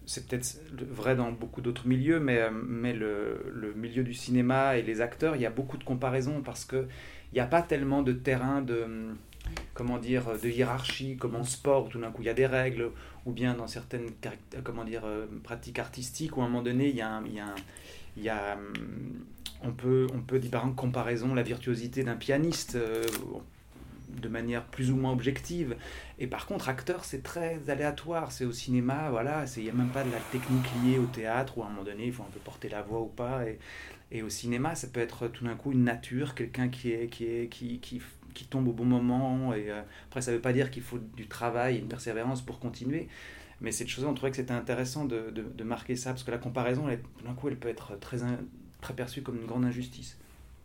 c'est peut-être vrai dans beaucoup d'autres milieux, mais le milieu du cinéma et les acteurs, il y a beaucoup de comparaisons parce que il n'y a pas tellement de terrain de, comment dire, de hiérarchie comme en sport où tout d'un coup il y a des règles, ou bien dans certaines comment dire, pratiques artistiques où à un moment donné il y a, on peut dire par exemple comparaison la virtuosité d'un pianiste de manière plus ou moins objective. Et par contre, acteur, c'est très aléatoire. C'est au cinéma, voilà, il n'y a même pas de la technique liée au théâtre où à un moment donné, il faut un peu porter la voix ou pas. Et au cinéma, ça peut être tout d'un coup une nature, quelqu'un qui tombe au bon moment. Et après, ça ne veut pas dire qu'il faut du travail et une persévérance pour continuer. Mais cette chose, on trouvait que c'était intéressant de marquer ça, parce que la comparaison, tout d'un coup, elle peut être très perçue comme une grande injustice.